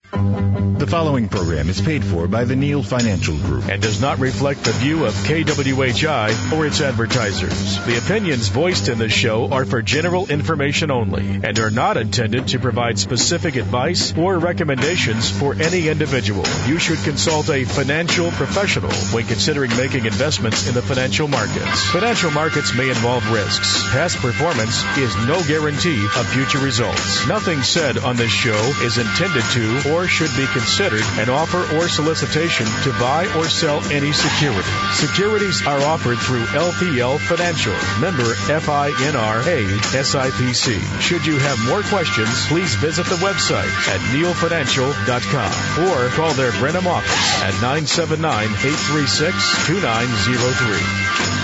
The following program is paid for by the Neal Financial Group and does not reflect the view of KWHI or its advertisers. The opinions voiced in this show are for general information only and are not intended to provide specific advice or recommendations for any individual. You should consult a financial professional when considering making investments in the financial markets. Financial markets may involve risks. Past performance is no guarantee of future results. Nothing said on this show is intended to or should be considered an offer or solicitation to buy or sell any security. Securities are offered through LPL Financial, member FINRA SIPC. Should you have more questions, please visit the website at nealfinancial.com or call their Brenham office at 979-836-2903.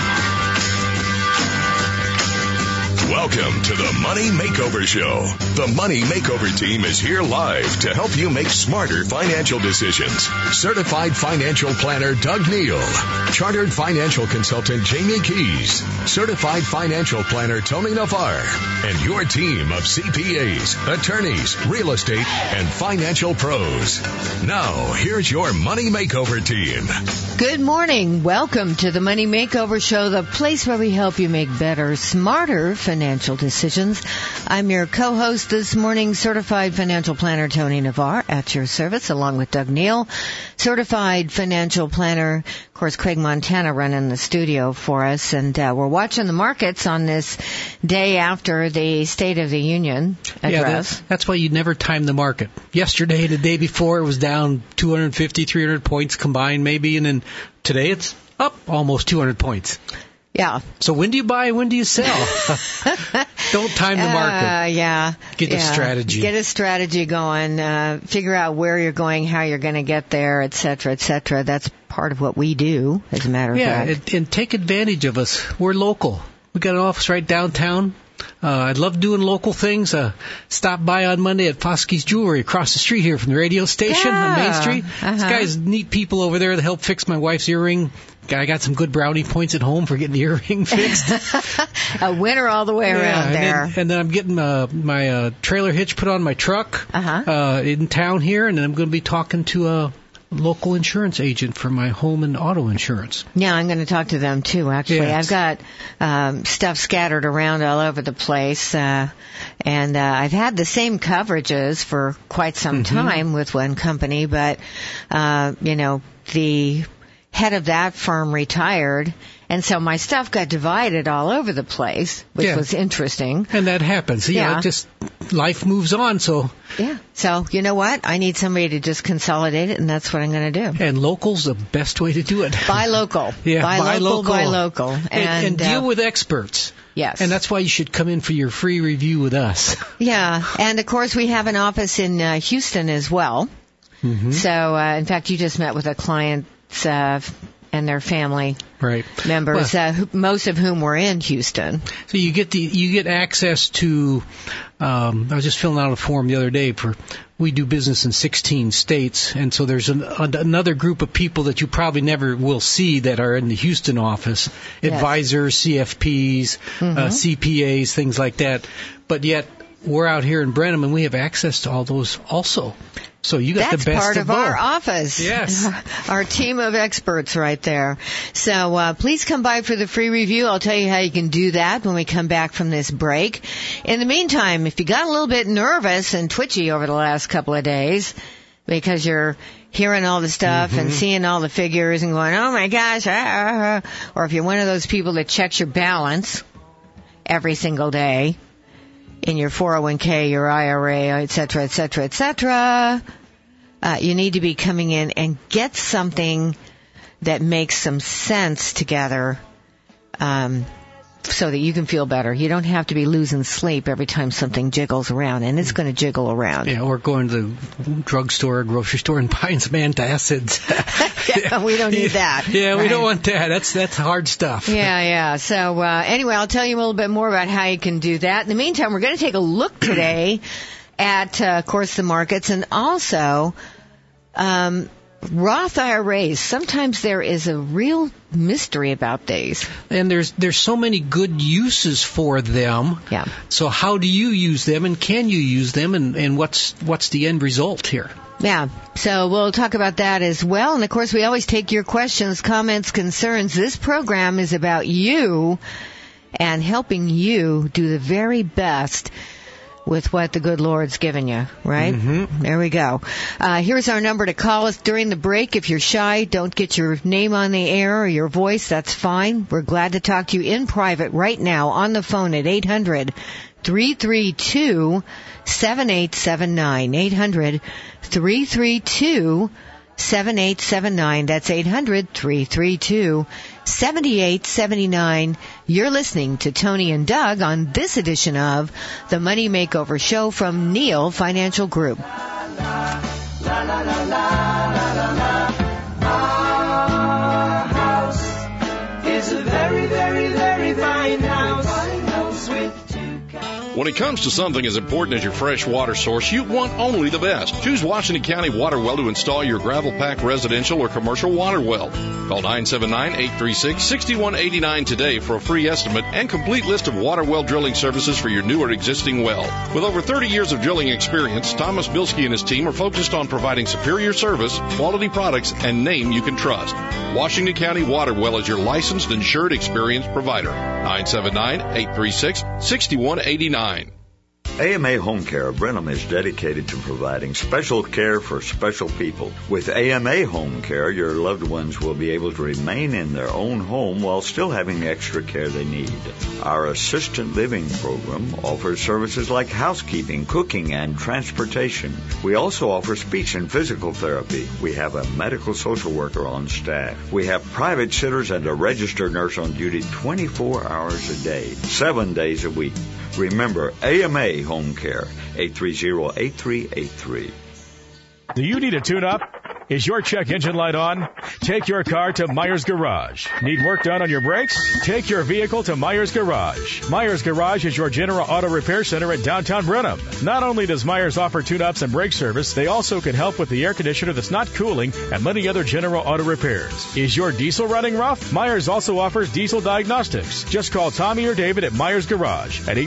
Welcome to the Money Makeover Show. The Money Makeover team is here live to help you make smarter financial decisions. Certified financial planner Doug Neal, chartered financial consultant Jamie Keys, certified financial planner Tony Navarre, and your team of CPAs, attorneys, real estate, and financial pros. Now, here's your Money Makeover team. Good morning. Welcome to the Money Makeover Show, the place where we help you make better, smarter financial decisions. I'm your co-host this morning, certified financial planner Tony Navarre, at your service, along with Doug Neal, certified financial planner. Of course, Craig Montana running the studio for us, and we're watching the markets on this day after the State of the Union address. Yeah, that's why you never time the market. Yesterday and the day before, it was down 250, 300 points combined maybe, and then today it's up almost 200 points. Yeah. So when do you buy, when do you sell? Don't time the market. Get a strategy. Get a strategy going. Figure out where you're going, how you're going to get there, et cetera, et cetera. That's part of what we do, as a matter of fact. And take advantage of us. We're local. We got an office right downtown. I love doing local things. Stop by on Monday at Foskey's Jewelry across the street here from the radio station on Main Street. These guys, neat people over there that help fix my wife's earring. I got some good brownie points at home for getting the earring fixed. A winner all the way around there. And then I'm getting my trailer hitch put on my truck in town here, and then I'm going to be talking to a local insurance agent for my home and auto insurance. Yeah, I'm going to talk to them too, actually. Yeah, I've got stuff scattered around all over the place, and I've had the same coverages for quite some time with one company, but, the head of that firm retired, and so my stuff got divided all over the place, which was interesting. And that happens. Just life moves on, so... Yeah. So, you know what? I need somebody to just consolidate it, and that's what I'm going to do. And local's the best way to do it. Buy local. Buy local. And deal with experts. Yes. And that's why you should come in for your free review with us. Yeah. And, of course, we have an office in Houston as well. Mm-hmm. So, in fact, you just met with a client and their family members, most of whom were in Houston. So you get access to. I was just filling out a form the other day we do business in 16 states, and so there's another group of people that you probably never will see that are in the Houston office, advisors, CFPs, CPAs, things like that. But yet we're out here in Brenham, and we have access to all those also. So you got the best part of both. Our office. Yes. Our team of experts right there. So please come by for the free review. I'll tell you how you can do that when we come back from this break. In the meantime, if you got a little bit nervous and twitchy over the last couple of days because you're hearing all the stuff and seeing all the figures and going, oh my gosh, or if you're one of those people that checks your balance every single day, in your 401k, your IRA, et cetera, et cetera, et cetera, you need to be coming in and get something that makes some sense together so that you can feel better. You don't have to be losing sleep every time something jiggles around, and it's going to jiggle around. Yeah, or going to the drugstore or grocery store and buying some antacids. Yeah, we don't need that. Yeah, right? We don't want that. That's hard stuff. Yeah. So anyway, I'll tell you a little bit more about how you can do that. In the meantime, we're going to take a look today at, of course, the markets, and also Roth IRAs. Sometimes there is a real mystery about these. And there's so many good uses for them. Yeah. So how do you use them, and can you use them, and what's the end result here? Yeah, so we'll talk about that as well. And, of course, we always take your questions, comments, concerns. This program is about you and helping you do the very best with what the good Lord's given you, right? Mm-hmm. There we go. Here's our number to call us during the break. If you're shy, don't get your name on the air or your voice, that's fine. We're glad to talk to you in private right now on the phone at 800-332-7879. 800-332-7879. That's 800-332-7879. You're listening to Tony and Doug on this edition of the Money Makeover Show from Neal Financial Group. Our house is a very, very, very fine house. When it comes to something as important as your fresh water source, you want only the best. Choose Washington County Water Well to install your gravel pack residential or commercial water well. Call 979-836-6189 today for a free estimate and complete list of water well drilling services for your new or existing well. With over 30 years of drilling experience, Thomas Bilski and his team are focused on providing superior service, quality products, and name you can trust. Washington County Water Well is your licensed, insured, experienced provider. 979-836-6189. AMA Home Care of Brenham is dedicated to providing special care for special people. With AMA Home Care, your loved ones will be able to remain in their own home while still having the extra care they need. Our assisted living program offers services like housekeeping, cooking, and transportation. We also offer speech and physical therapy. We have a medical social worker on staff. We have private sitters and a registered nurse on duty 24 hours a day, 7 days a week. Remember, AMA Home Care, 830-8383. Do you need a tune-up? Is your check engine light on? Take your car to Myers Garage. Need work done on your brakes? Take your vehicle to Myers Garage. Myers Garage is your general auto repair center at downtown Brenham. Not only does Myers offer tune-ups and brake service, they also can help with the air conditioner that's not cooling and many other general auto repairs. Is your diesel running rough? Myers also offers diesel diagnostics. Just call Tommy or David at Myers Garage at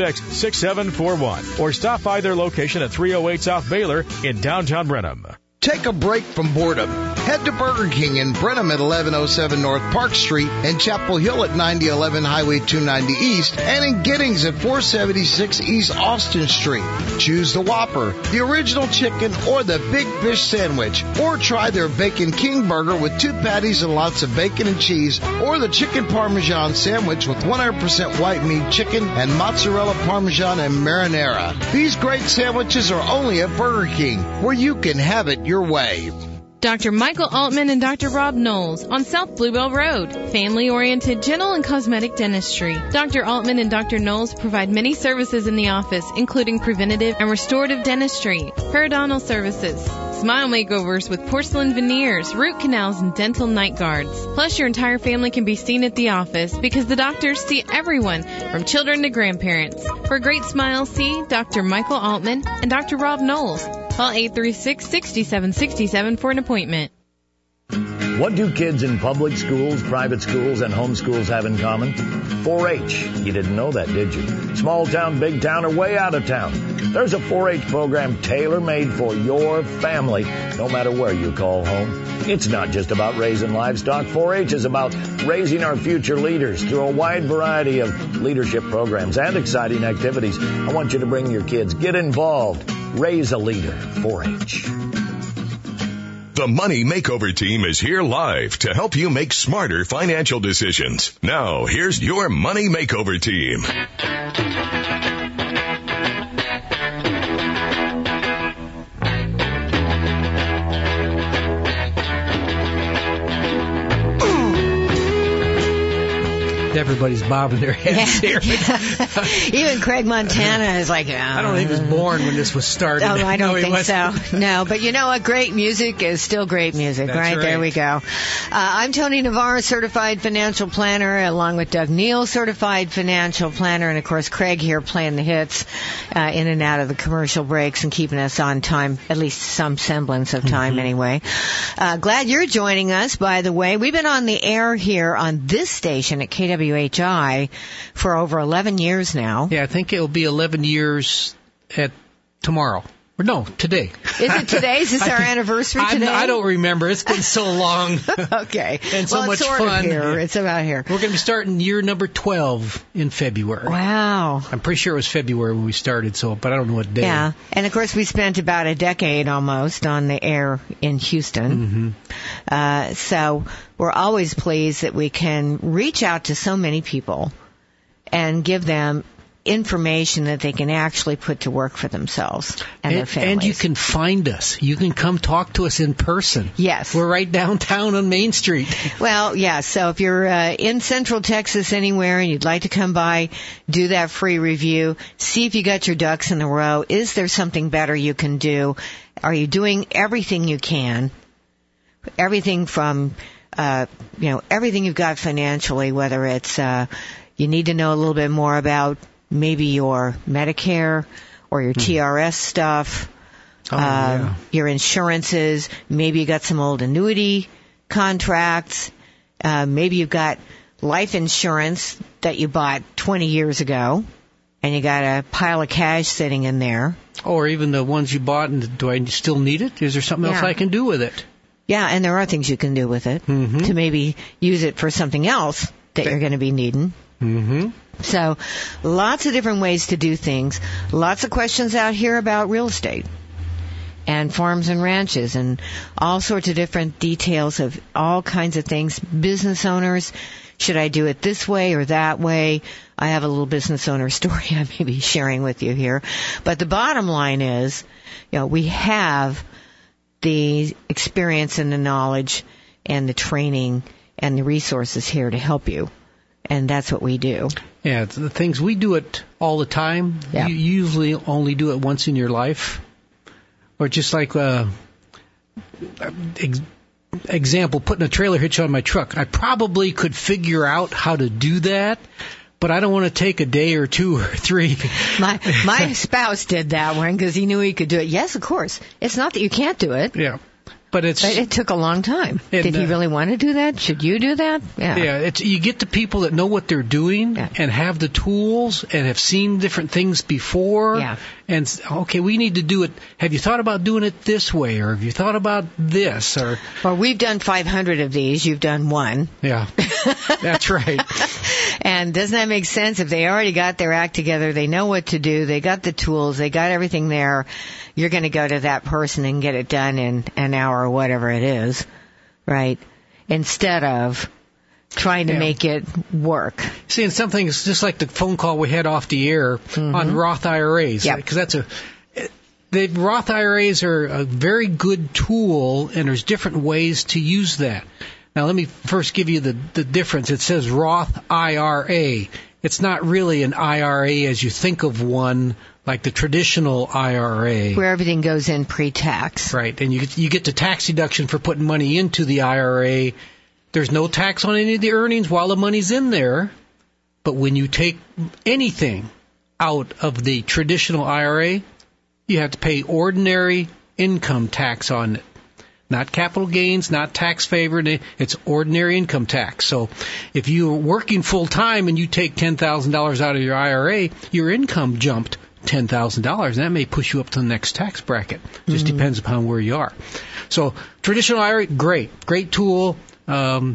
836-6741 or stop by their location at 308 South Baylor in downtown Brenham. Take a break from boredom. Head to Burger King in Brenham at 1107 North Park Street and Chapel Hill at 9011 Highway 290 East and in Giddings at 476 East Austin Street. Choose the Whopper, the original chicken, or the Big Fish sandwich, or try their Bacon King Burger with 2 patties and lots of bacon and cheese, or the Chicken Parmesan sandwich with 100% white meat chicken and mozzarella parmesan and marinara. These great sandwiches are only at Burger King, where you can have it your way. Dr. Michael Altman and Dr. Rob Knowles on South Bluebell Road. Family-oriented dental and cosmetic dentistry. Dr. Altman and Dr. Knowles provide many services in the office, including preventative and restorative dentistry, periodontal services, smile makeovers with porcelain veneers, root canals, and dental night guards. Plus, your entire family can be seen at the office because the doctors see everyone from children to grandparents. For a great smile, see Dr. Michael Altman and Dr. Rob Knowles. Call 836-6767 for an appointment. What do kids in public schools, private schools, and homeschools have in common? 4-H. You didn't know that, did you? Small town, big town, or way out of town. There's a 4-H program tailor-made for your family, no matter where you call home. It's not just about raising livestock. 4-H is about raising our future leaders through a wide variety of leadership programs and exciting activities. I want you to bring your kids. Get involved. Raise a leader. 4-H. The Money Makeover team is here live to help you make smarter financial decisions. Now, here's your Money Makeover team. Everybody's bobbing their heads here. Even Craig Montana is like, I don't think he was born when this was started. Oh, I don't think so. No, but you know what? Great music is still great music, right? There we go. I'm Tony Navarro, certified financial planner, along with Doug Neal, certified financial planner, and of course Craig here playing the hits in and out of the commercial breaks and keeping us on time, at least some semblance of time anyway. Glad you're joining us, by the way. We've been on the air here on this station at KWHI for over 11 years now. Yeah, I think it'll be 11 years at tomorrow. No, today. Is it today? Is this our anniversary today? I don't remember. It's been so long. Okay. And so much sort fun. Of here. It's about here. We're going to be starting year number 12 in February. Wow. I'm pretty sure it was February when we started, but I don't know what day. Yeah. And, of course, we spent about a decade almost on the air in Houston. Mm-hmm. So we're always pleased that we can reach out to so many people and give them information that they can actually put to work for themselves and their families. And you can find us. You can come talk to us in person. Yes. We're right downtown on Main Street. Well, yeah, so if you're in Central Texas anywhere and you'd like to come by, do that free review, see if you got your ducks in a row. Is there something better you can do? Are you doing everything you can? Everything from, everything you've got financially, whether it's you need to know a little bit more about maybe your Medicare or your TRS stuff, your insurances. Maybe you got some old annuity contracts. Maybe you've got life insurance that you bought 20 years ago, and you got a pile of cash sitting in there. Or even the ones you bought, and do I still need it? Is there something else I can do with it? Yeah, and there are things you can do with it to maybe use it for something else that you're going to be needing. Mm-hmm. So lots of different ways to do things. Lots of questions out here about real estate and farms and ranches and all sorts of different details of all kinds of things. Business owners, should I do it this way or that way? I have a little business owner story I may be sharing with you here. But the bottom line is, we have the experience and the knowledge and the training and the resources here to help you. And that's what we do. Yeah, the things we do it all the time. Yeah. You usually only do it once in your life. Or just like example, putting a trailer hitch on my truck. I probably could figure out how to do that, but I don't want to take a day or 2 or 3. My spouse did that one because he knew he could do it. Yes, of course. It's not that you can't do it. Yeah. But it took a long time. Did he really want to do that? Should you do that? Yeah. Yeah, you get the people that know what they're doing and have the tools and have seen different things before. Yeah. And, okay, we need to do it. Have you thought about doing it this way? Or have you thought about this? Or we've done 500 of these. You've done one. Yeah. That's right. And doesn't that make sense? If they already got their act together, they know what to do, they got the tools, they got everything there, you're going to go to that person and get it done in an hour or whatever it is, right? Instead of trying to make it work. See, and some things, just like the phone call we had off the air on Roth IRAs, because the Roth IRAs are a very good tool, and there's different ways to use that. Now, let me first give you the difference. It says Roth IRA. It's not really an IRA as you think of one, like the traditional IRA. Where everything goes in pre-tax. Right, and you get the tax deduction for putting money into the IRA. There's no tax on any of the earnings while the money's in there. But when you take anything out of the traditional IRA, you have to pay ordinary income tax on it. Not capital gains, not tax favored. It's ordinary income tax. So if you're working full time and you take $10,000 out of your IRA, your income jumped $10,000. And that may push you up to the next tax bracket. Just depends upon where you are. So traditional IRA, great tool. The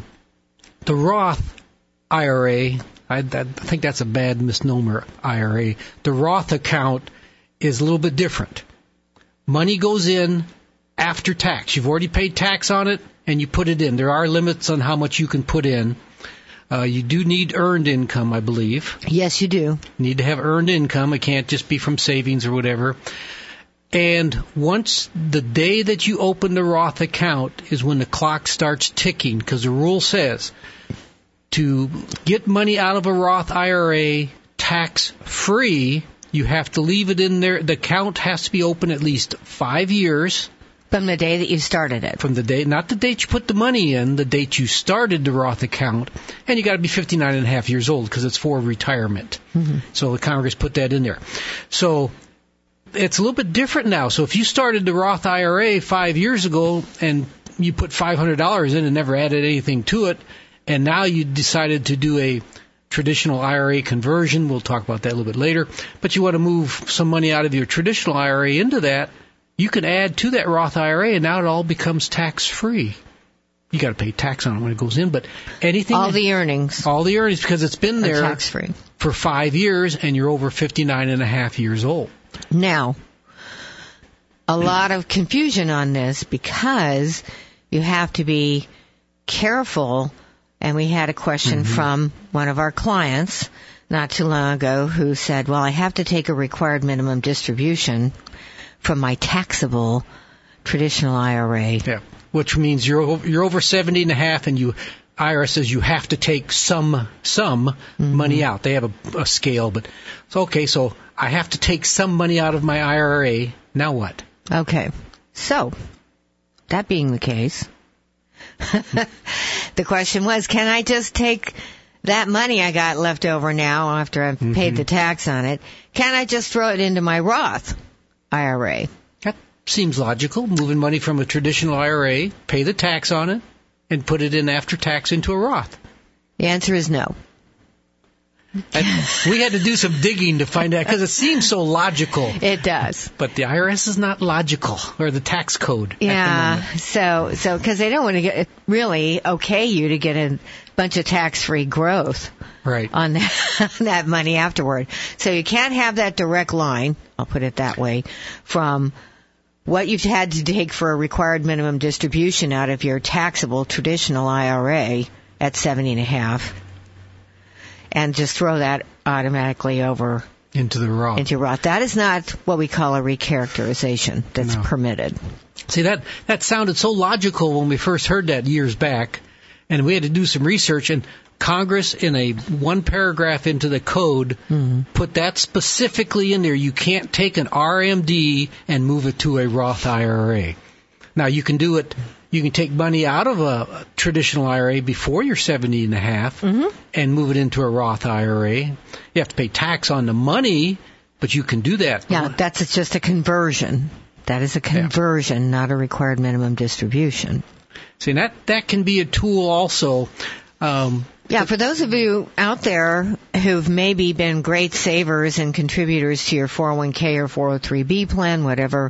Roth IRA, I think that's a bad misnomer, IRA. The Roth account is a little bit different. Money goes in after tax. You've already paid tax on it, and you put it in. There are limits on how much you can put in. You do need earned income, I believe. Yes, you do. You need to have earned income. It can't just be from savings or whatever. And once the day that you open the Roth account is when the clock starts ticking, because the rule says to get money out of a Roth IRA tax-free, you have to leave it in there. The account has to be open at least 5 years. From the day that you started it. From the day, not the date you put the money in, the date you started the Roth account. And you got to be 59 and a half years old because it's for retirement. So the Congress put that in there. So it's a little bit different now. So if you started the Roth IRA 5 years ago and you put $500 in and never added anything to it, and now you decided to do a traditional IRA conversion, we'll talk about that a little bit later, but you want to move some money out of your traditional IRA into that, you can add to that Roth IRA, and now it all becomes tax-free. You got to pay tax on it when it goes in, but anything... All the earnings, because it's been there tax-free for 5 years, and you're over 59 and a half years old. Now, a lot of confusion on this because you have to be careful, and we had a question from one of our clients not too long ago who said, well, I have to take a required minimum distribution from my taxable traditional IRA. Yeah, which means you're over 70 and a half, and IRS says you have to take some money out. They have a scale, but so I have to take some money out of my IRA. Now what? Okay, so that being the case, the question was, can I just take that money I got left over now after I've paid the tax on it? Can I just throw it into my Roth IRA? That seems logical. Moving money from a traditional IRA, pay the tax on it, and put it in after tax into a Roth. The answer is no. We had to do some digging to find out because it seems so logical. It does. But the IRS is not logical, or the tax code. Yeah, so because they don't want to really okay you to get a bunch of tax-free growth on that money afterward. So you can't have that direct line, I'll put it that way, from what you've had to take for a required minimum distribution out of your taxable traditional IRA at 70.5. And just throw that automatically over into the Roth. Into Roth. That is not what we call a recharacterization that's permitted. See, that sounded so logical when we first heard that years back, and we had to do some research, and Congress, in a one paragraph into the code, put that specifically in there. You can't take an RMD and move it to a Roth IRA. Now, you can do it. You can take money out of a traditional IRA before you're 70 and a half and move it into a Roth IRA. You have to pay tax on the money, but you can do that. Yeah, that's just a conversion. That is a conversion, not a required minimum distribution. See, that can be a tool also. For those of you out there who've maybe been great savers and contributors to your 401k or 403b plan, whatever,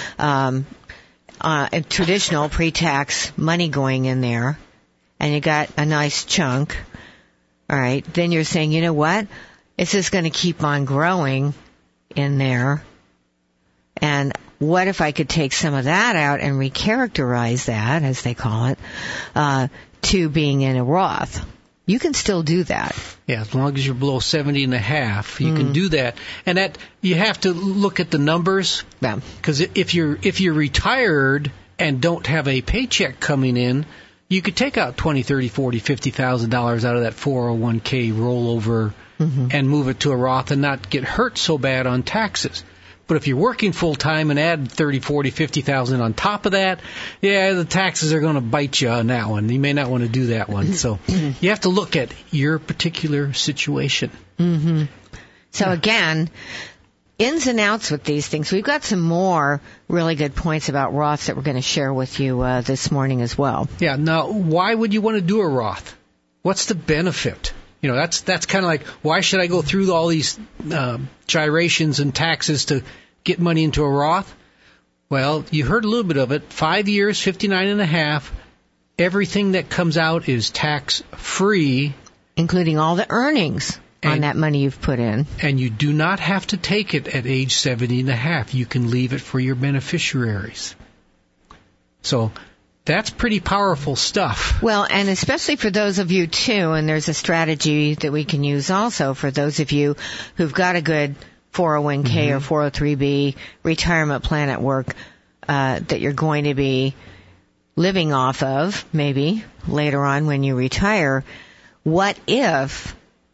traditional pre-tax money going in there, and you got a nice chunk, all right, then you're saying, you know what, it's just going to keep on growing in there, and what if I could take some of that out and recharacterize that, as they call it, to being in a Roth? You can still do that. Yeah, as long as you're below 70 and a half, you can do that. And that you have to look at the numbers. Yeah. Because if you're retired and don't have a paycheck coming in, you could take out $20,000, $30,000, $40,000, $50,000 out of that 401k rollover and move it to a Roth and not get hurt so bad on taxes. But if you're working full time and add $30,000, $40,000, $50,000 on top of that, the taxes are going to bite you on that one. You may not want to do that one. So you have to look at your particular situation. So again, ins and outs with these things. We've got some more really good points about Roths that we're going to share with you this morning as well. Yeah. Now, why would you want to do a Roth? What's the benefit? That's kind of like, why should I go through all these gyrations and taxes to get money into a Roth? Well, you heard a little bit of it. 5 years, 59 and a half. Everything that comes out is tax-free. Including all the earnings on that money you've put in. And you do not have to take it at age 70 and a half. You can leave it for your beneficiaries. So that's pretty powerful stuff. Well, and especially for those of you, too, and there's a strategy that we can use also for those of you who've got a good 401k or 403b retirement plan at work that you're going to be living off of, maybe, later on when you retire. What if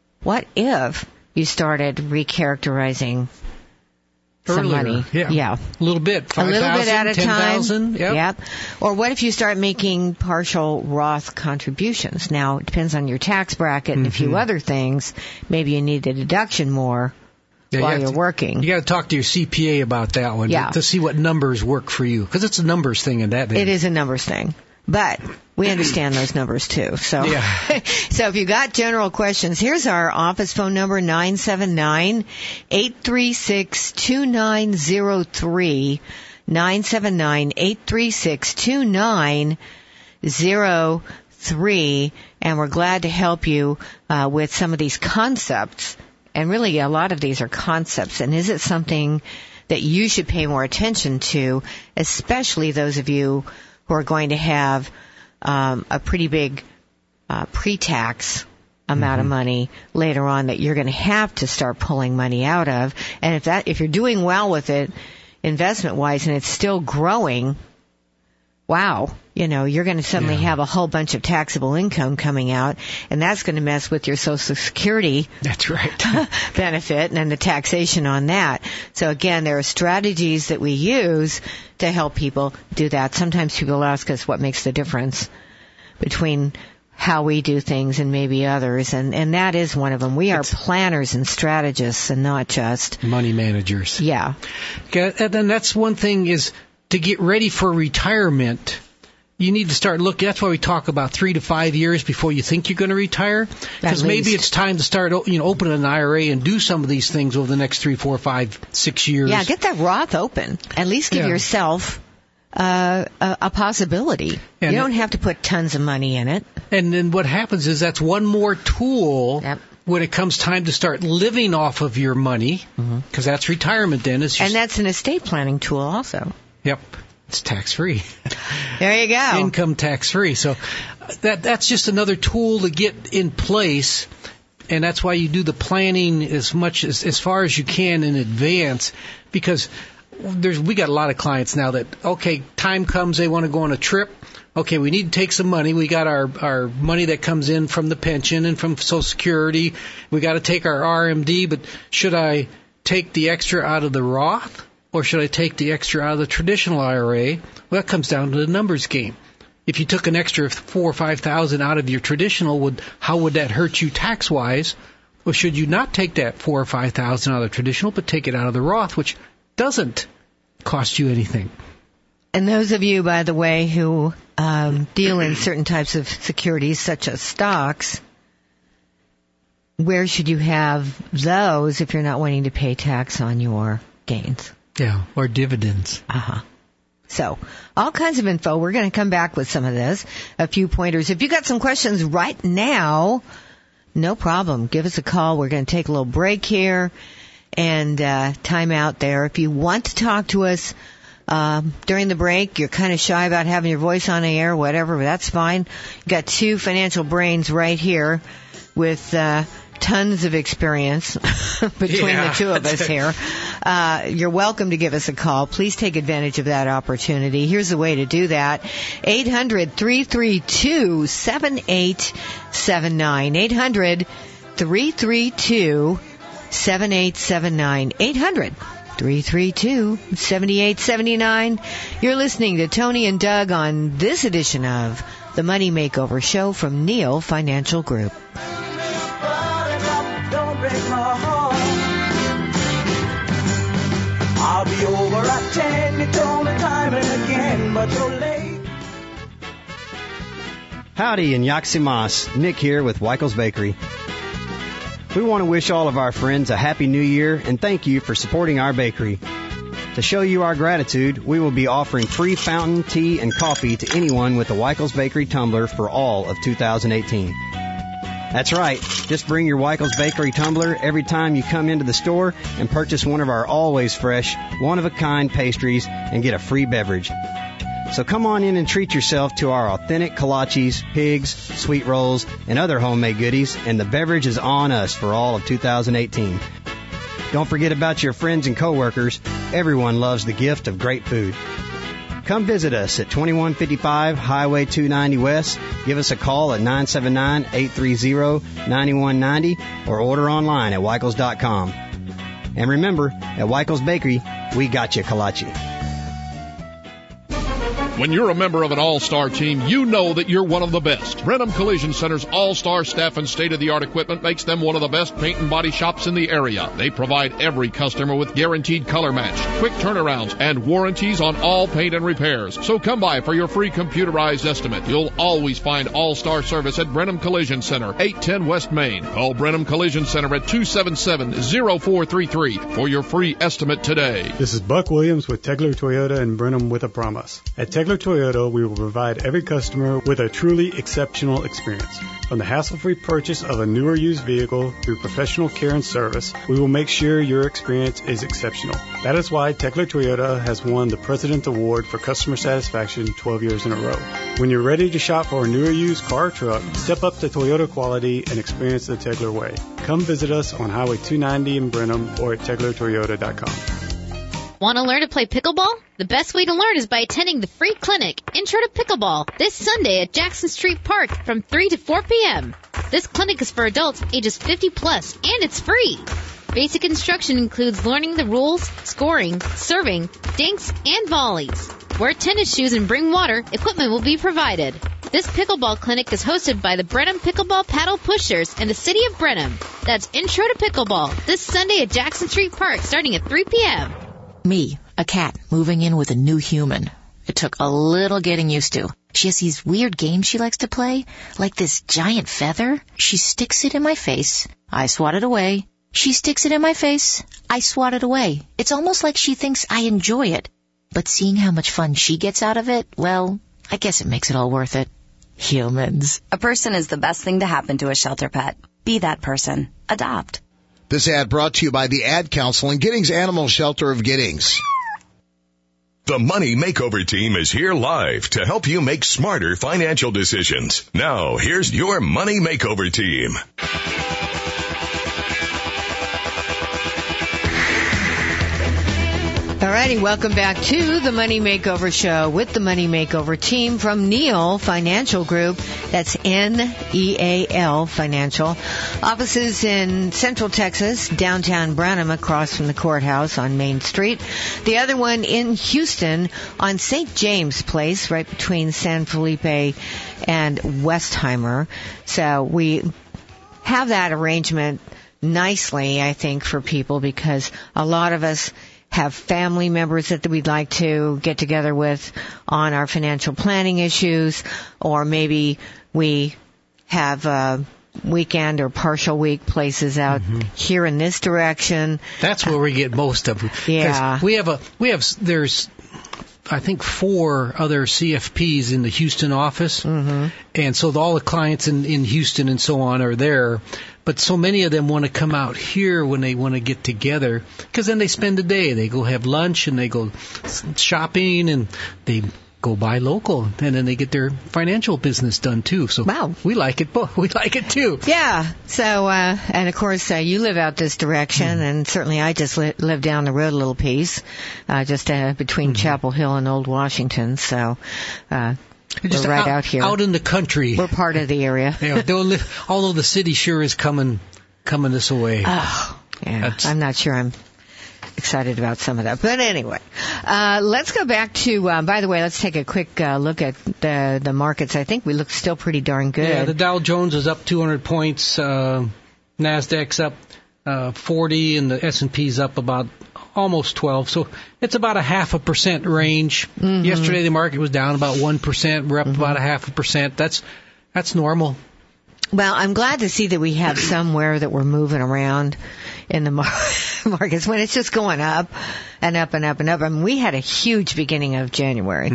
you started recharacterizing some money? Yeah. A little bit. 5,000, a little bit at a 10,000. time. Yep. Or what if you start making partial Roth contributions? Now, it depends on your tax bracket and a few other things. Maybe you need a deduction more while you're working. You got to talk to your CPA about that one to see what numbers work for you. Because it's a numbers thing in that. It is a numbers thing. But we understand those numbers too. So, so if you got general questions, here's our office phone number, 979-836-2903. 979-836-2903, and we're glad to help you with some of these concepts. And really, a lot of these are concepts. And is it something that you should pay more attention to, especially those of you who are going to have a pretty big pre-tax amount of money later on that you're going to have to start pulling money out of. And if you're doing well with it investment-wise and it's still growing, wow, you're going to suddenly have a whole bunch of taxable income coming out, and that's going to mess with your Social Security benefit and the taxation on that. So again, there are strategies that we use to help people do that. Sometimes people ask us what makes the difference between how we do things and maybe others, and that is one of them. We are planners and strategists and not just money managers. Yeah. And then that's one thing is to get ready for retirement. You need to start looking. That's why we talk about 3 to 5 years before you think you're going to retire. Because maybe it's time to start, open an IRA and do some of these things over the next 3, 4, 5, 6 years. Yeah, get that Roth open. At least give yourself a possibility. And you don't have to put tons of money in it. And then what happens is that's one more tool when it comes time to start living off of your money, because that's retirement then. And that's an estate planning tool also. Yep. It's tax-free. There you go. Income tax-free. So that's just another tool to get in place, and that's why you do the planning as far as you can in advance, because we got a lot of clients now that, okay, time comes, they want to go on a trip. Okay, we need to take some money. We got our money that comes in from the pension and from Social Security. We got to take our RMD, but should I take the extra out of the Roth? Or should I take the extra out of the traditional IRA? Well, that comes down to the numbers game. If you took an extra $4,000 or $5,000 out of your traditional, how would that hurt you tax-wise? Or should you not take that $4,000 or $5,000 out of the traditional, but take it out of the Roth, which doesn't cost you anything? And those of you, by the way, who deal in certain types of securities, such as stocks, where should you have those if you're not wanting to pay tax on your gains? Yeah, or dividends. So, all kinds of info. We're going to come back with some of this, a few pointers. If you got some questions right now, no problem. Give us a call. We're going to take a little break here and time out there. If you want to talk to us during the break, you're kind of shy about having your voice on the air, whatever, but that's fine. You got two financial brains right here with tons of experience between the two of us here. You're welcome to give us a call. Please take advantage of that opportunity. Here's the way to do that. 800-332-7879. 800-332-7879. 800-332-7879. You're listening to Tony and Doug on this edition of the Money Makeover Show from Neal Financial Group. I'll be over at 10, you told me time and again, but you're late. Howdy and Yaksimas, Nick here with Weichels Bakery. We want to wish all of our friends a happy new year and thank you for supporting our bakery. To show you our gratitude, we will be offering free fountain, tea, and coffee to anyone with a Weichels Bakery tumbler for all of 2018. That's right. Just bring your Weichels Bakery tumbler every time you come into the store and purchase one of our always fresh, one-of-a-kind pastries and get a free beverage. So come on in and treat yourself to our authentic kolaches, pigs, sweet rolls, and other homemade goodies, and the beverage is on us for all of 2018. Don't forget about your friends and coworkers. Everyone loves the gift of great food. Come visit us at 2155 Highway 290 West. Give us a call at 979-830-9190 or order online at Weichels.com. And remember, at Weichels Bakery, we got you kolache. When you're a member of an all-star team, you know that you're one of the best. Brenham Collision Center's all-star staff and state-of-the-art equipment makes them one of the best paint and body shops in the area. They provide every customer with guaranteed color match, quick turnarounds, and warranties on all paint and repairs. So come by for your free computerized estimate. You'll always find all-star service at Brenham Collision Center, 810 West Main. Call Brenham Collision Center at 277-0433 for your free estimate today. This is Buck Williams with Tegler Toyota and Brenham with a promise. At Tegler Toyota, we will provide every customer with a truly exceptional experience. From the hassle-free purchase of a new or used vehicle through professional care and service, we will make sure your experience is exceptional. That is why Tegler Toyota has won the President's Award for Customer Satisfaction 12 years in a row. When you're ready to shop for a new or used car or truck, step up to Toyota quality and experience the Tegler way. Come visit us on Highway 290 in Brenham or at TeglerToyota.com. Want to learn to play pickleball? The best way to learn is by attending the free clinic, Intro to Pickleball, this Sunday at Jackson Street Park from 3 to 4 p.m. This clinic is for adults ages 50 plus, and it's free. Basic instruction includes learning the rules, scoring, serving, dinks, and volleys. Wear tennis shoes and bring water. Equipment will be provided. This pickleball clinic is hosted by the Brenham Pickleball Paddle Pushers in the city of Brenham. That's Intro to Pickleball, this Sunday at Jackson Street Park starting at 3 p.m. Me, a cat, moving in with a new human. It took a little getting used to. She has these weird games she likes to play, like this giant feather. She sticks it in my face. I swat it away. She sticks it in my face. I swat it away. It's almost like she thinks I enjoy it. But seeing how much fun she gets out of it, well, I guess it makes it all worth it. Humans. A person is the best thing to happen to a shelter pet. Be that person. Adopt. This ad brought to you by the Ad Council and Giddings Animal Shelter of Giddings. The Money Makeover Team is here live to help you make smarter financial decisions. Now, here's your Money Makeover Team. Alrighty, welcome back to the Money Makeover Show with the Money Makeover Team from Neal Financial Group. That's N-E-A-L Financial. Offices in Central Texas, downtown Brenham, across from the courthouse on Main Street. The other one in Houston on St. James Place, right between San Felipe and Westheimer. So we have that arrangement nicely, I think, for people because a lot of us have family members that we'd like to get together with on our financial planning issues, or maybe we have weekend or partial week places out here in this direction. That's where we get most of them. Yeah. There's I think 4 other CFPs in the Houston office. And so all the clients in Houston and so on are there. But so many of them want to come out here when they want to get together, because then they spend the day. They go have lunch and they go shopping and they go buy local, and then they get their financial business done too. So wow, we like it. We like it too. Yeah. So and of course you live out this direction, and certainly I just live down the road a little piece, just between Chapel Hill and Old Washington. So. Just we're right out here. Out in the country. We're part of the area. Yeah, although the city sure is coming this way. Oh, yeah. I'm not sure I'm excited about some of that. But anyway, let's go back to, by the way, let's take a quick look at the markets. I think we look still pretty darn good. Yeah, the Dow Jones is up 200 points. NASDAQ's up 40, and the S&P's up about almost 12. So it's about a 0.5% range. Yesterday the market was down about 1%. We're up about 0.5%. That's normal. Well, I'm glad to see that we have somewhere that we're moving around in the markets when it's just going up and up and up and up. I mean, we had a huge beginning of January.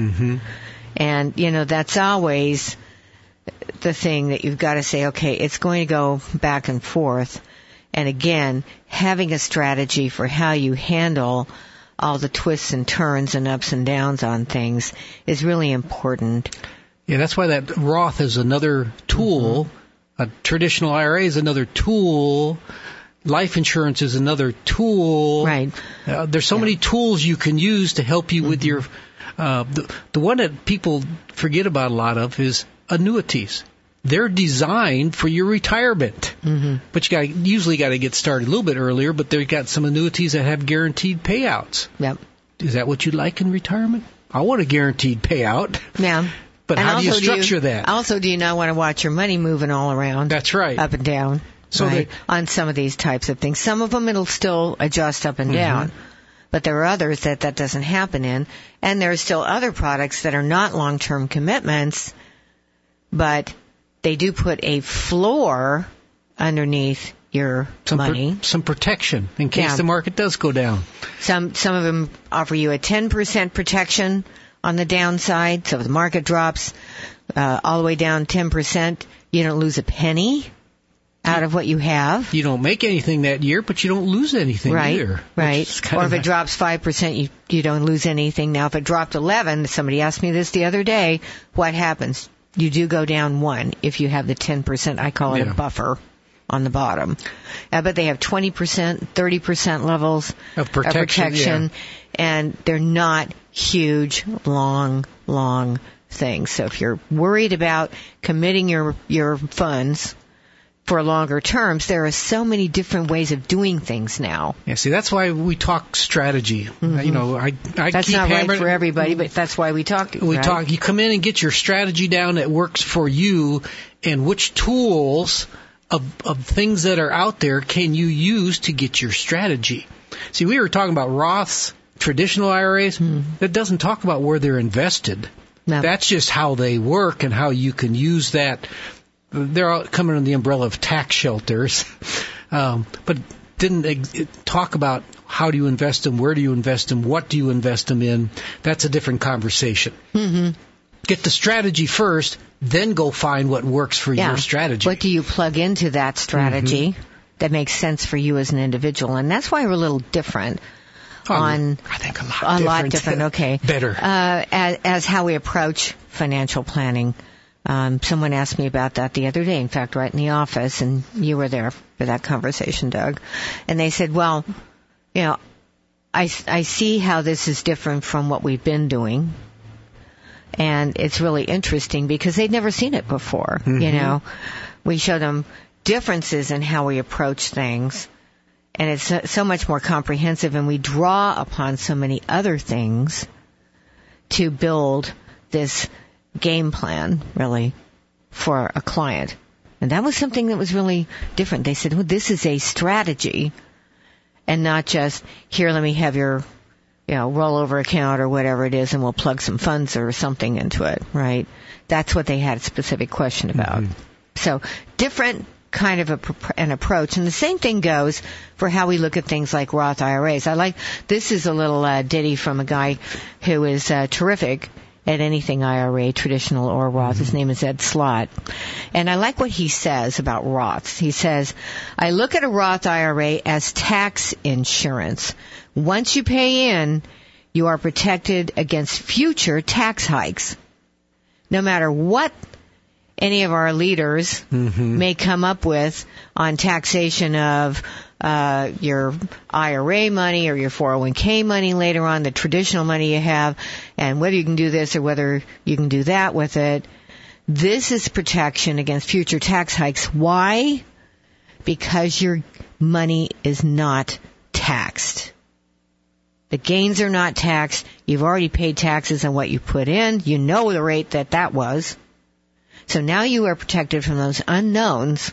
And, that's always the thing that you've got to say, okay, it's going to go back and forth. And again, having a strategy for how you handle all the twists and turns and ups and downs on things is really important. Yeah, that's why that Roth is another tool. A traditional IRA is another tool. Life insurance is another tool. Right. There's so many tools you can use to help you with your... The one that people forget about a lot of is annuities. They're designed for your retirement. But you usually got to get started a little bit earlier, but they've got some annuities that have guaranteed payouts. Yep. Is that what you like in retirement? I want a guaranteed payout. Yeah. But and how do you structure that? Also, do you not want to watch your money moving all around? That's right. Up and down. So right? On some of these types of things. Some of them it'll still adjust up and down. But there are others that doesn't happen in. And there are still other products that are not long-term commitments, but they do put a floor underneath your money. Some protection in case the market does go down. Some of them offer you a 10% protection on the downside. So if the market drops all the way down 10%, you don't lose a penny out of what you have. You don't make anything that year, but you don't lose anything either. Right. Or if it drops 5%, you don't lose anything. Now, if it dropped 11, somebody asked me this the other day, what happens? You do go down 1 if you have the 10%, I call it a buffer on the bottom. But they have 20%, 30% levels of protection. And they're not huge, long things. So if you're worried about committing your funds for longer terms, there are so many different ways of doing things now. Yeah, see, that's why we talk strategy. You know, I that's keep not hammering, right for everybody, but that's why we talk. You come in and get your strategy down that works for you, and which tools of things that are out there can you use to get your strategy. See, we were talking about Roths, traditional IRAs. That doesn't talk about where they're invested. No. That's just how they work and how you can use that. They're all coming under the umbrella of tax shelters, but didn't talk about how do you invest them, where do you invest them, what do you invest them in. That's a different conversation. Get the strategy first, then go find what works for your strategy. What do you plug into that strategy that makes sense for you as an individual? And that's why we're a little different. I think a lot different. Okay. Better. As how we approach financial planning. Someone asked me about that the other day, in fact, right in the office, and you were there for that conversation, Doug. And they said, well, you know, I see how this is different from what we've been doing. And it's really interesting because they'd never seen it before. You know, we show them differences in how we approach things. And it's so much more comprehensive, and we draw upon so many other things to build this game plan, really, for a client. And that was something that was really different. They said, well, this is a strategy and not just, here, let me have your, rollover account or whatever it is, and we'll plug some funds or something into it, right? That's what they had a specific question about. So different kind of an approach. And the same thing goes for how we look at things like Roth IRAs. This is a little ditty from a guy who is terrific at anything IRA, traditional or Roth. His name is Ed Slott. And I like what he says about Roths. He says, I look at a Roth IRA as tax insurance. Once you pay in, you are protected against future tax hikes. No matter what any of our leaders may come up with on taxation of your IRA money or your 401k money later on, the traditional money you have, and whether you can do this or whether you can do that with it. This is protection against future tax hikes. Why? Because your money is not taxed. The gains are not taxed. You've already paid taxes on what you put in. You know the rate that was. So now you are protected from those unknowns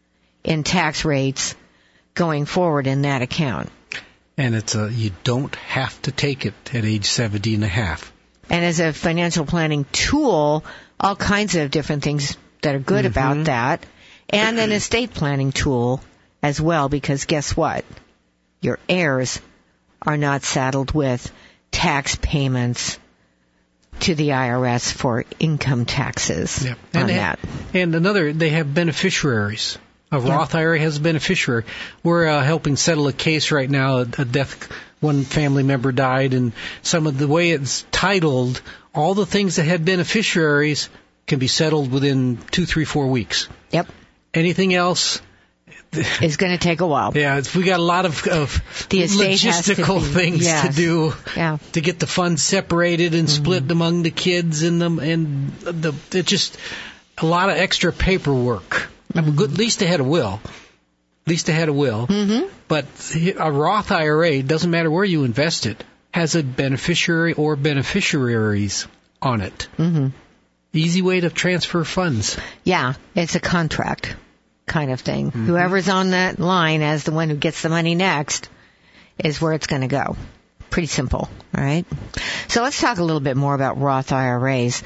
in tax rates going forward in that account. And you don't have to take it at age 70 and a half. And as a financial planning tool, all kinds of different things that are good about that. And an estate planning tool as well, because guess what? Your heirs are not saddled with tax payments to the IRS for income taxes on that. And they have beneficiaries. A Roth IRA has a beneficiary. We're helping settle a case right now, a death, one family member died, and some of the way it's titled, all the things that had beneficiaries can be settled within 2, 3, 4 weeks. Yep. Anything else is going to take a while. Yeah, we got a lot of logistical things to do to get the funds separated and split among the kids it's just a lot of extra paperwork. I mean, at least they had a will. But a Roth IRA, doesn't matter where you invest it. has a beneficiary or beneficiaries on it. Mm-hmm. Easy way to transfer funds. Yeah, it's a contract kind of thing. Mm-hmm. Whoever's on that line as the one who gets the money next is where it's going to go. Pretty simple, all right? So let's talk a little bit more about Roth IRAs.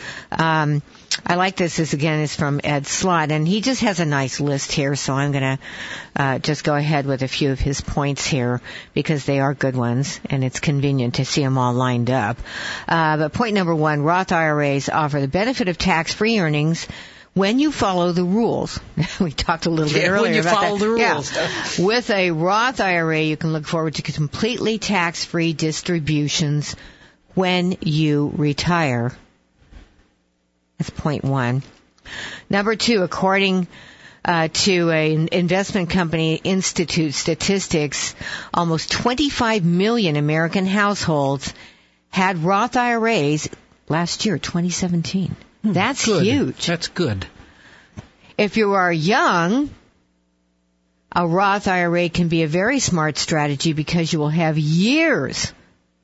I like this. This, again, is from Ed Slott, and he just has a nice list here, so I'm going to just go ahead with a few of his points here because they are good ones, and it's convenient to see them all lined up. But point number 1, Roth IRAs offer the benefit of tax-free earnings when you follow the rules. We talked a little bit earlier when you about follow that. the rules. Yeah. With a Roth IRA, you can look forward to completely tax-free distributions when you retire. That's point 1. Number 2, according to an investment company, Institute Statistics, almost 25 million American households had Roth IRAs last year, 2017. That's good. huge. That's good. If you are young, a Roth IRA can be a very smart strategy because you will have years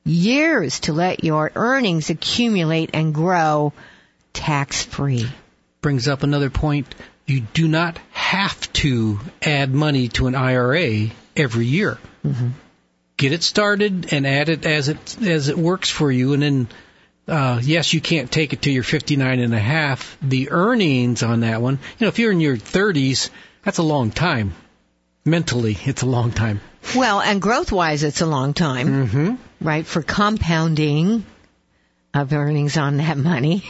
to let your earnings accumulate and grow tax-free. Brings up another point. You do not have to add money to an IRA every year. Mm-hmm. Get it started and add it as it works for you, and then yes, you can't take it to your 59 and a half. The earnings on that one, if you're in your 30s, that's a long time. Mentally, it's a long time. Well, and growth-wise, it's a long time, right, for compounding of earnings on that money.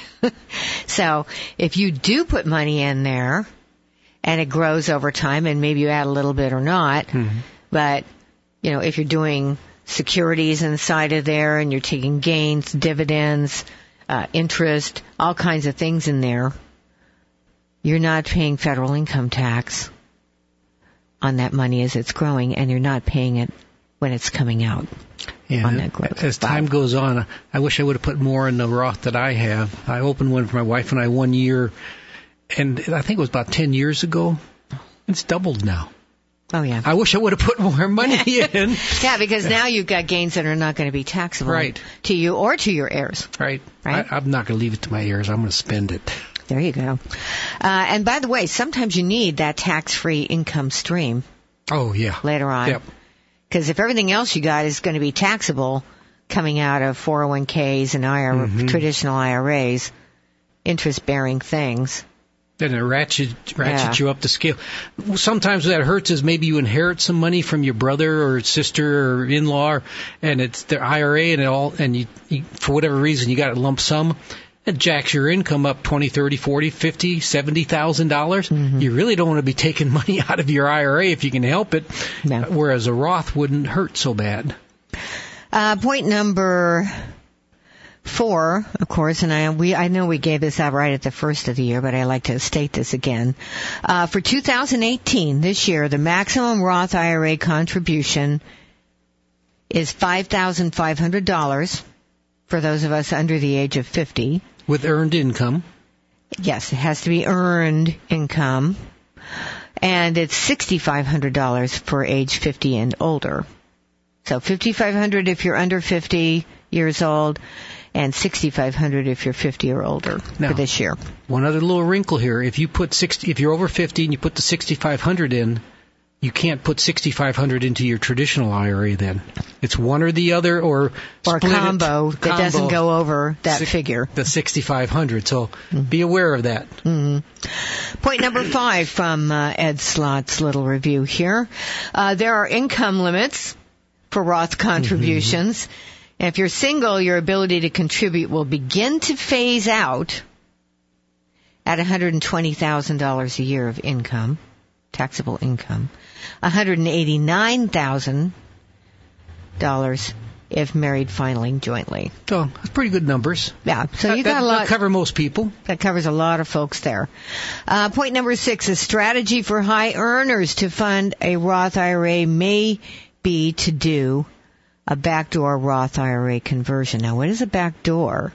So if you do put money in there and it grows over time, and maybe you add a little bit or not, but, if you're doing securities inside of there and you're taking gains, dividends, interest, all kinds of things in there, you're not paying federal income tax on that money as it's growing, and you're not paying it when it's coming out. Yeah, on that growth. As time goes on, I wish I would have put more in the Roth that I have. I opened one for my wife and I 1 year, and I think it was about 10 years ago. It's doubled now. Oh, yeah. I wish I would have put more money in. Yeah, because now you've got gains that are not going to be taxable to you or to your heirs. Right. I'm not going to leave it to my heirs. I'm going to spend it. There you go. And by the way, sometimes you need that tax-free income stream. Oh, yeah. Later on. Yep. Because if everything else you got is going to be taxable coming out of 401ks and traditional IRAs, interest-bearing things. Then it ratchets you up the scale. Sometimes what that hurts is maybe you inherit some money from your brother or sister or in-law, and it's their IRA and you for whatever reason you got a lump sum. It jacks your income up $20, $30, $40, $50, $70,000. You really don't want to be taking money out of your IRA if you can help it. No. Whereas a Roth wouldn't hurt so bad. Point number 4, of course, and I know we gave this out right at the first of the year, but I like to state this again. For 2018, this year, the maximum Roth IRA contribution is $5,500 for those of us under the age of 50. With earned income. Yes, it has to be earned income. And it's $6,500 for age 50 and older. So $5,500 if you're under 50 years old, and $6,500 if you're 50 or older for this year. One other little wrinkle here: if you're over 50 and you put the $6,500 in, you can't put $6,500 into your traditional IRA. Then it's one or the other, or a combo that doesn't go over that figure. The $6,500. So be aware of that. Point number 5 from Ed Slott's little review here: there are income limits for Roth contributions. If you're single, your ability to contribute will begin to phase out at $120,000 a year of income, taxable income, $189,000 if married filing jointly. Oh, that's pretty good numbers. Yeah, so you got a lot. That cover most people. That covers a lot of folks there. Point number 6, a strategy for high earners to fund a Roth IRA may be to do a backdoor Roth IRA conversion. Now, what is a backdoor?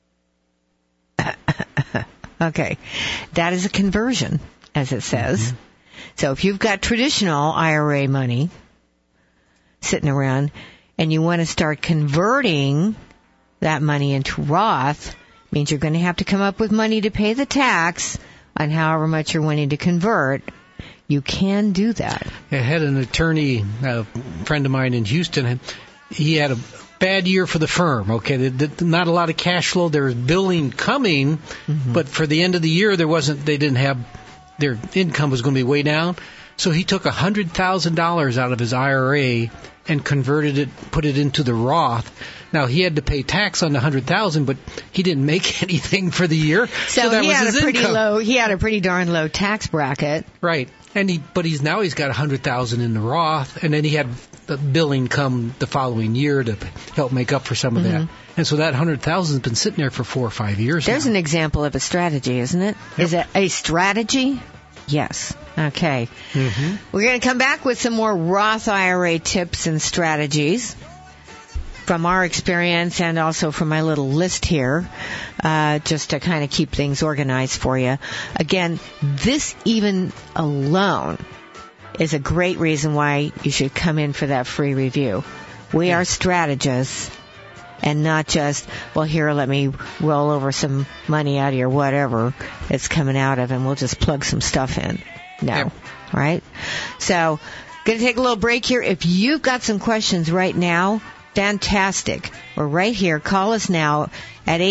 Okay, that is a conversion, as it says. So if you've got traditional IRA money sitting around and you want to start converting that money into Roth, means you're going to have to come up with money to pay the tax on however much you're wanting to convert. You can do that. I had an attorney, a friend of mine in Houston. He had a bad year for the firm. Okay, not a lot of cash flow. There was billing coming, but for the end of the year, they didn't have, their income was going to be way down. So he took $100,000 out of his IRA and converted it, put it into the Roth. Now he had to pay tax on the $100,000, but he didn't make anything for the year. So that he was had his a pretty income. low. He had a pretty darn low tax bracket. Right, and he's got $100,000 in the Roth, and then he had the billing come the following year to help make up for some of that. And so that $100,000 has been sitting there for 4 or 5 years. There's now. an example of a strategy, isn't it? Yep. Is it a strategy? Yes. Okay. We're going to come back with some more Roth IRA tips and strategies from our experience and also from my little list here, just to kind of keep things organized for you. Again, this even alone is a great reason why you should come in for that free review. We are strategists and not just, well, here, let me roll over some money out of your whatever it's coming out of, and we'll just plug some stuff in. No. Right? So, going to take a little break here. If you've got some questions right now, fantastic. We're right here. Call us now at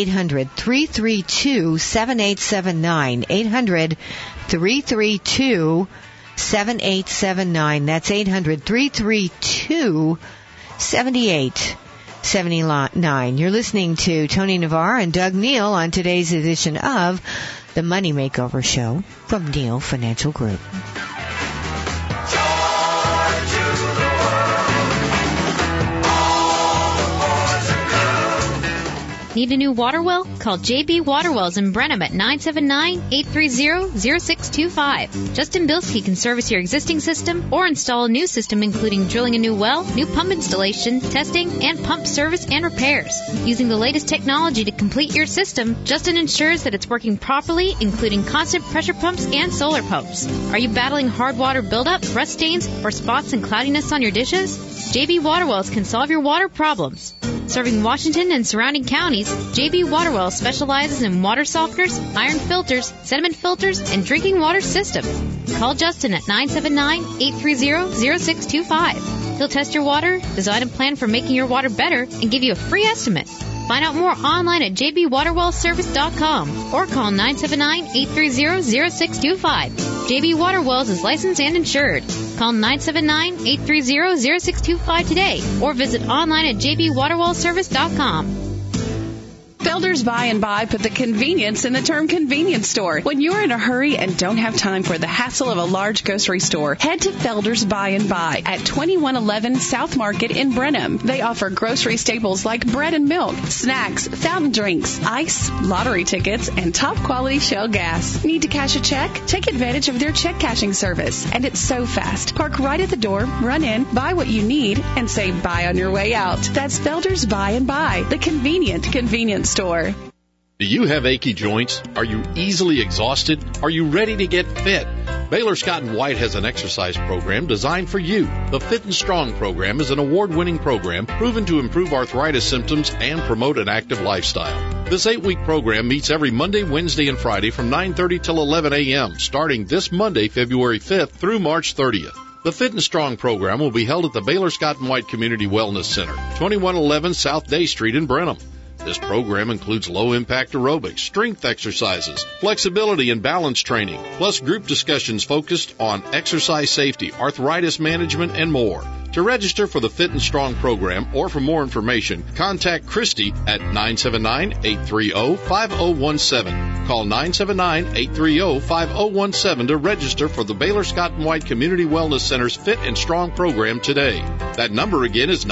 800-332-7879. 800-332-7879. That's 800-332-7879. You're listening to Tony Navarre and Doug Neal on today's edition of the Money Makeover Show from Neal Financial Group. Need a new water well? Call JB Waterwells in Brenham at 979-830-0625. Justin Bilski can service your existing system or install a new system, including drilling a new well, new pump installation, testing, and pump service and repairs. Using the latest technology to complete your system, Justin ensures that it's working properly, including constant pressure pumps and solar pumps. Are you battling hard water buildup, rust stains, or spots and cloudiness on your dishes? JB Waterwells can solve your water problems. Serving Washington and surrounding counties, JB Waterwell specializes in water softeners, iron filters, sediment filters, and drinking water systems. Call Justin at 979-830-0625. He'll test your water, design a plan for making your water better, and give you a free estimate. Find out more online at jbwaterwellservice.com or call 979-830-0625. JB Waterwells is licensed and insured. Call 979-830-0625 today or visit online at jbwaterwellservice.com. Felder's Buy and Buy put the convenience in the term convenience store. When you're in a hurry and don't have time for the hassle of a large grocery store, head to Felder's Buy and Buy at 2111 South Market in Brenham. They offer grocery staples like bread and milk, snacks, fountain drinks, ice, lottery tickets, and top quality Shell gas. Need to cash a check? Take advantage of their check cashing service. And it's so fast. Park right at the door, run in, buy what you need, and say bye on your way out. That's Felder's Buy and Buy, the convenient convenience store. Do you have achy joints? Are you easily exhausted? Are you ready to get fit? Baylor Scott & White has an exercise program designed for you. The Fit and Strong program is an award-winning program proven to improve arthritis symptoms and promote an active lifestyle. This 8-week program meets every Monday, Wednesday, and Friday from 9:30 till 11 a.m., starting this Monday, February 5th through March 30th. The Fit and Strong program will be held at the Baylor Scott & White Community Wellness Center, 2111 South Day Street in Brenham. This program includes low-impact aerobics, strength exercises, flexibility and balance training, plus group discussions focused on exercise safety, arthritis management, and more. To register for the Fit and Strong program or for more information, contact Christy at 979-830-5017. Call 979-830-5017 to register for the Baylor Scott & White Community Wellness Center's Fit and Strong program today. That number again is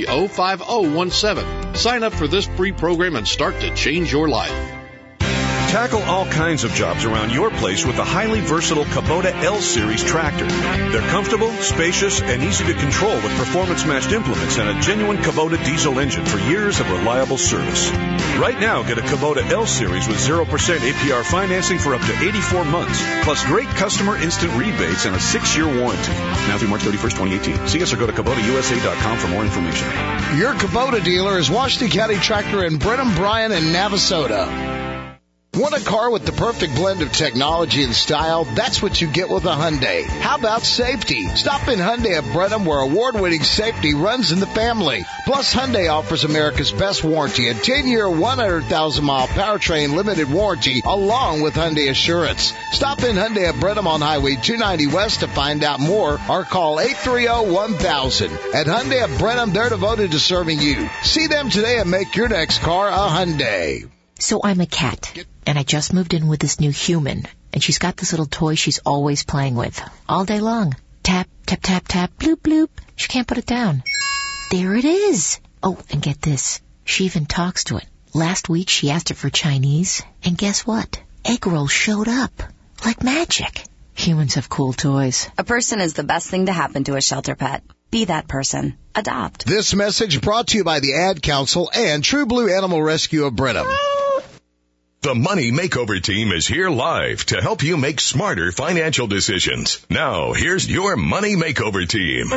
979-530-5017. Sign up for this free program and start to change your life. Tackle all kinds of jobs around your place with the highly versatile Kubota L-Series tractor. They're comfortable, spacious, and easy to control with performance-matched implements and a genuine Kubota diesel engine for years of reliable service. Right now, get a Kubota L-Series with 0% APR financing for up to 84 months, plus great customer instant rebates and a 6-year warranty. Now through March 31st, 2018. See us or go to KubotaUSA.com for more information. Your Kubota dealer is Washington County Tractor in Brenham, Bryan, and Navasota. Want a car with the perfect blend of technology and style? That's what you get with a Hyundai. How about safety? Stop in Hyundai of Brenham, where award-winning safety runs in the family. Plus, Hyundai offers America's best warranty, a 10-year, 100,000-mile powertrain limited warranty, along with Hyundai Assurance. Stop in Hyundai of Brenham on Highway 290 West to find out more, or call 830-1000. At Hyundai of Brenham, they're devoted to serving you. See them today and make your next car a Hyundai. So I'm a cat, and I just moved in with this new human, and she's got this little toy she's always playing with, all day long. Tap, tap, tap, tap, bloop, bloop. She can't put it down. There it is. Oh, and get this. She even talks to it. Last week she asked it for Chinese, and guess what? Egg rolls showed up. Like magic. Humans have cool toys. A person is the best thing to happen to a shelter pet. Be that person. Adopt. This message brought to you by the Ad Council and True Blue Animal Rescue of Brenham. The Money Makeover Team is here live to help you make smarter financial decisions. Now, here's your Money Makeover Team.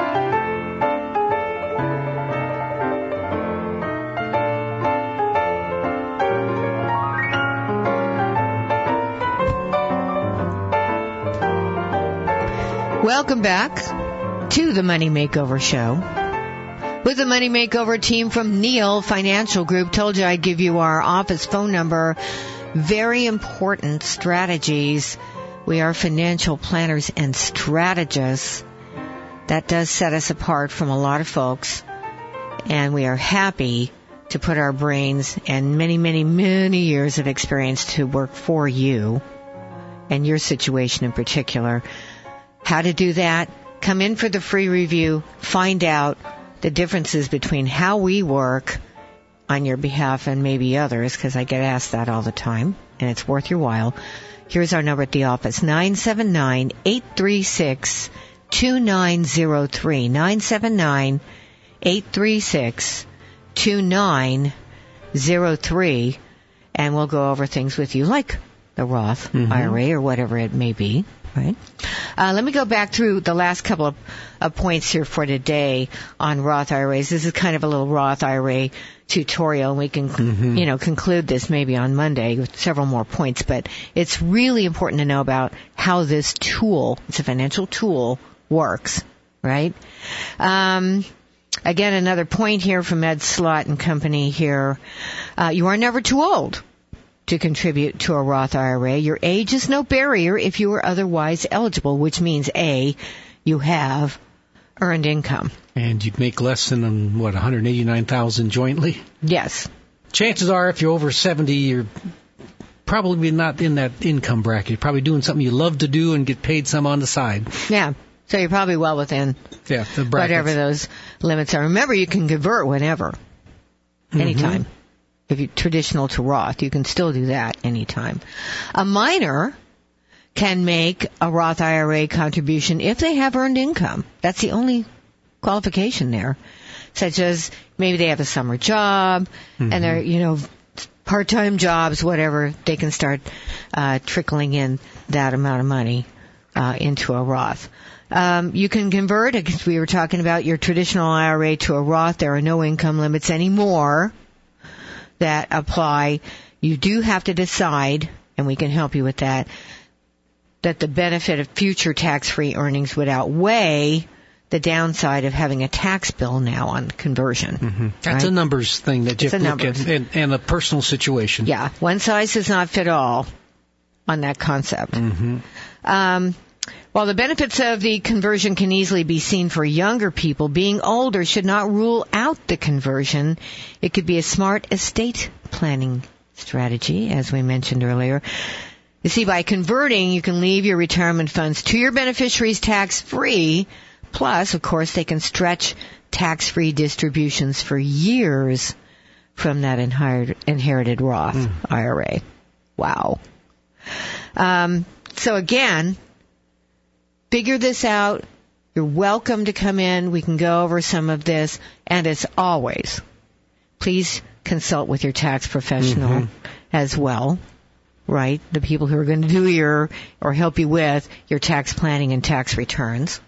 Welcome back to the Money Makeover Show. With the Money Makeover Team from Neal Financial Group. Told you I'd give you our office phone number. Very important strategies. We are financial planners and strategists. That does set us apart from a lot of folks. And we are happy to put our brains and many, many, many years of experience to work for you and your situation in particular. How to do that? Come in for the free review. Find out the differences between how we work on your behalf and maybe others, because I get asked that all the time, and it's worth your while. Here's our number at the office, 979-836-2903, 979-836-2903, and we'll go over things with you like the Roth IRA or whatever it may be. Right. Let me go back through the last couple of points here for today on Roth IRAs. This is kind of a little Roth IRA tutorial, and we can, conclude this maybe on Monday with several more points. But it's really important to know about how this tool, it's a financial tool, works. Right. Again, another point here from Ed Slott and Company here. You are never too old to contribute to a Roth IRA. Your age is no barrier if you are otherwise eligible, which means, A, you have earned income. And you'd make less than, $189,000 jointly? Yes. Chances are, if you're over 70, you're probably not in that income bracket. You're probably doing something you love to do and get paid some on the side. Yeah. So you're probably well within the brackets. Whatever those limits are. Remember, you can convert whenever, anytime. If you're traditional to Roth, you can still do that anytime. A minor can make a Roth IRA contribution if they have earned income. That's the only qualification there. Such as maybe they have a summer job and they're, part-time jobs, whatever, they can start trickling in that amount of money into a Roth. You can convert, as we were talking about, your traditional IRA to a Roth. There are no income limits anymore that apply. You do have to decide, and we can help you with that the benefit of future tax-free earnings would outweigh the downside of having a tax bill now on conversion. That's a numbers thing that you have to look at, and a personal situation. Yeah, one size does not fit all on that concept. While the benefits of the conversion can easily be seen for younger people, being older should not rule out the conversion. It could be a smart estate planning strategy, as we mentioned earlier. You see, by converting, you can leave your retirement funds to your beneficiaries tax-free. Plus, of course, they can stretch tax-free distributions for years from that inherited Roth IRA. Wow. So again, figure this out. You're welcome to come in. We can go over some of this. And as always, please consult with your tax professional as well, right? The people who are going to do or help you with your tax planning and tax returns.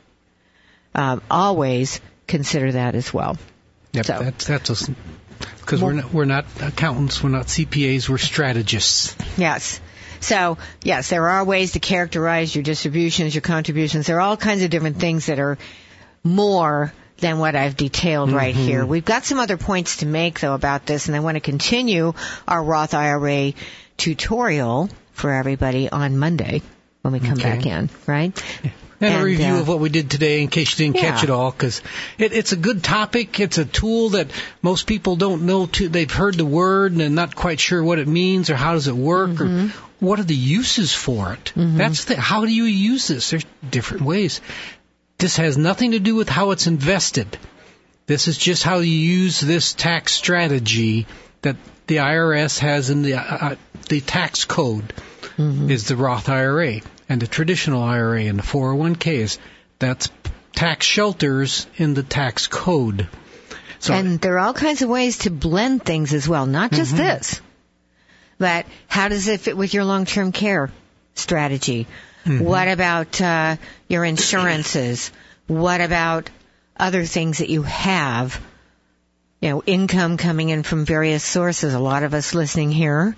Always consider that as well. Yep, so, that's because we're not accountants, we're not CPAs, we're strategists. Yes. So, yes, there are ways to characterize your distributions, your contributions. There are all kinds of different things that are more than what I've detailed right here. We've got some other points to make, though, about this, and I want to continue our Roth IRA tutorial for everybody on Monday when we come back in, right? Yeah. And a review of what we did today in case you didn't catch it all, because it's a good topic. It's a tool that most people don't know. They've heard the word and they're not quite sure what it means or how does it work or what are the uses for it. That's how do you use this? There's different ways. This has nothing to do with how it's invested. This is just how you use this tax strategy that the IRS has in the tax code is the Roth IRA. And the traditional IRA and the 401ks, that's tax shelters in the tax code. So, and there are all kinds of ways to blend things as well, not just this. But how does it fit with your long-term care strategy? What about your insurances? What about other things that you have? You know, income coming in from various sources. A lot of us listening here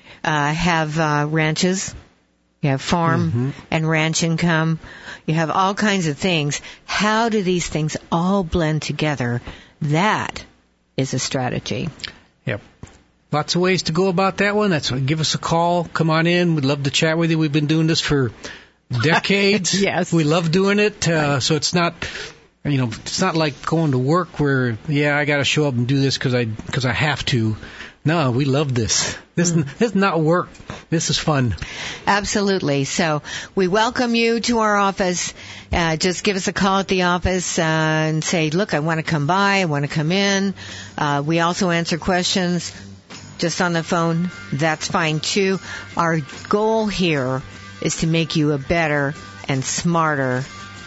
have ranches. You have farm and ranch income. You have all kinds of things. How do these things all blend together? That is a strategy. Yep. Lots of ways to go about that one. Give us a call. Come on in. We'd love to chat with you. We've been doing this for decades. Yes. We love doing it. So it's not, it's not like going to work where, I got to show up and do this because I have to. No, we love this. This is not work. This is fun. Absolutely. So we welcome you to our office. Just give us a call at the office and say, look, I want to come by. I want to come in. We also answer questions just on the phone. That's fine, too. Our goal here is to make you a better and smarter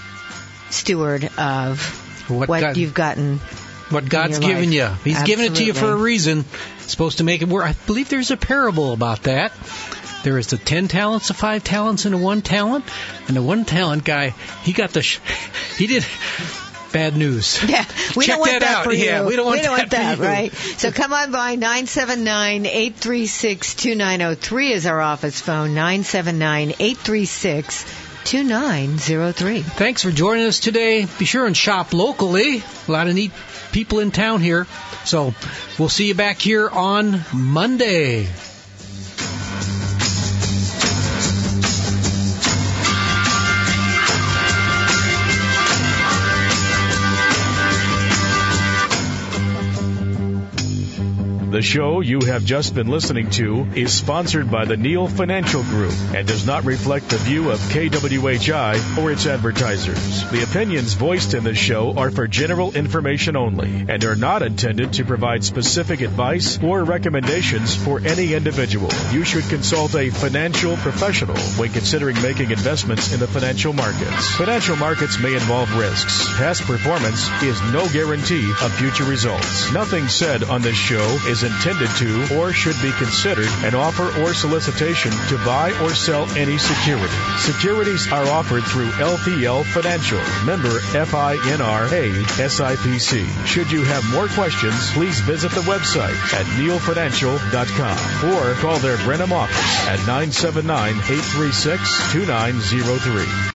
steward of what you've gotten. What God's given you. He's given it to you for a reason. It's supposed to make it work. I believe there's a parable about that. There is the 10 talents, the 5 talents, and the 1 talent. And the 1 talent guy, he did bad news. Yeah, we don't want that for you. Yeah, we don't want that, right? So come on by. 979-836-2903 is our office phone. 979-836-2903. Thanks for joining us today. Be sure and shop locally. A lot of neat people in town here. So we'll see you back here on Monday. The show you have just been listening to is sponsored by the Neal Financial Group and does not reflect the view of KWHI or its advertisers. The opinions voiced in this show are for general information only and are not intended to provide specific advice or recommendations for any individual. You should consult a financial professional when considering making investments in the financial markets. Financial markets may involve risks. Past performance is no guarantee of future results. Nothing said on this show is intended to or should be considered an offer or solicitation to buy or sell any security. Securities are offered through LPL Financial, member FINRA SIPC. Should you have more questions, please visit the website at nealfinancial.com or call their Brenham office at 979-836-2903.